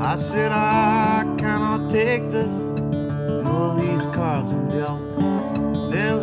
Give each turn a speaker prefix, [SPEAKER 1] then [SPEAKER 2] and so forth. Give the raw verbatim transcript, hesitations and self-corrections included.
[SPEAKER 1] I said I cannot take this, and all these cards I'm dealt. Then